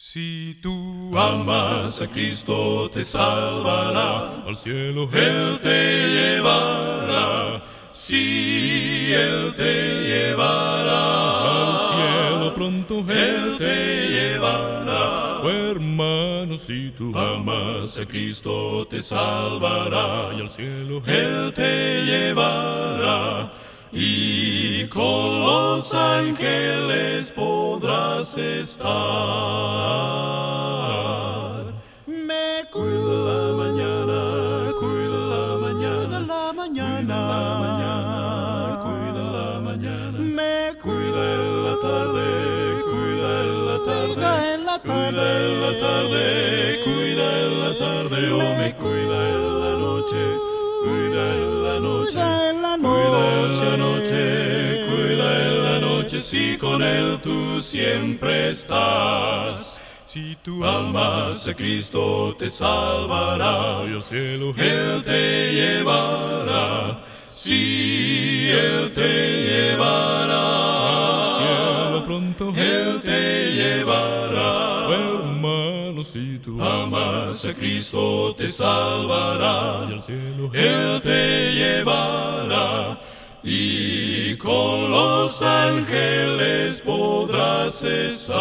Si tú amas a Cristo te salvará, al cielo Él te llevará. Si Él te llevará, al cielo pronto Él te llevará. Oh, hermano, si tú amas a Cristo te salvará, y al cielo Él te llevará. Y con los ángeles podrás estar. Me cuida la mañana, cuida la mañana, la mañana, la mañana, cuida la mañana. Me cuida en la tarde, cuida en la tarde, en la tarde, en la tarde, cuida en la tarde, o me cuida en la noche, cuida en la noche, cuida en la noche, cuida en la noche, si con Él tú siempre estás. Si tú Amas a Cristo te salvará, y al cielo Él te llevará. Si Él te llevará, al cielo pronto Él te llevará. Oh, hermano, si tú Amas a Cristo te salvará, y al cielo Él te llevará. Y con los ángeles podrás estar.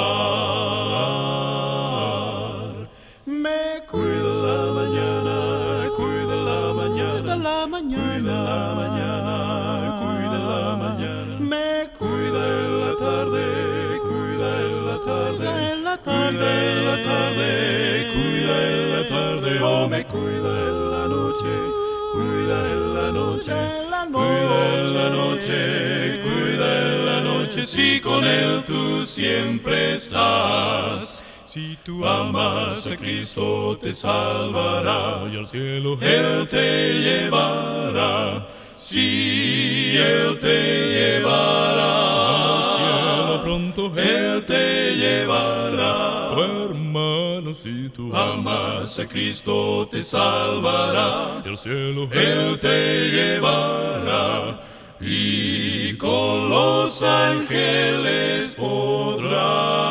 Me cuida la mañana, cuida la mañana, la mañana, la mañana, cuida la mañana. Me cuida en la tarde, cuida en la tarde, en la tarde, en la tarde, cuida en la tarde, o me cuida en la noche, cuida en la noche, cuida en la noche, cuida en la noche, si con Él tú siempre estás. Si tú Amas a Cristo te salvará, y al cielo Él te llevará. Si Él te llevará, al cielo pronto Él te llevará. Oh, hermano, si tú Amas a Cristo te salvará, y al cielo Él te llevará. Y con los ángeles podrás